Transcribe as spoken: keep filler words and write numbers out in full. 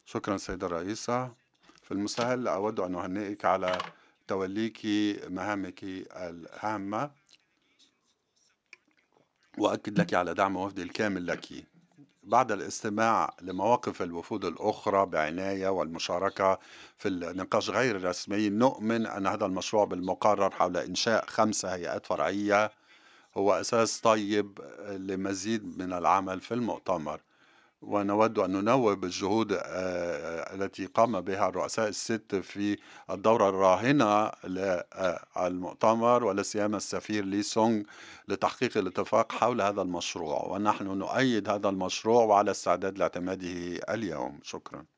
شكرا سيدة الرئيسة. في المسهل أود أن أهنئك على توليك مهامك الهامة، وأؤكد لك على دعم وفدي الكامل لك. بعد الاستماع لمواقف الوفود الأخرى بعناية والمشاركة في النقاش غير الرسمي، نؤمن أن هذا المشروع بالمقرر حول إنشاء خمس هيئات فرعية هو أساس طيب لمزيد من العمل في المؤتمر. ونود أن ننوه بالجهود آه، التي قام بها الرؤساء الست في الدورة الراهنة للمؤتمر، ولا سيما السفير لي سونغ، لتحقيق الاتفاق حول هذا المشروع، ونحن نؤيد هذا المشروع وعلى استعداد لاعتماده اليوم. شكرا.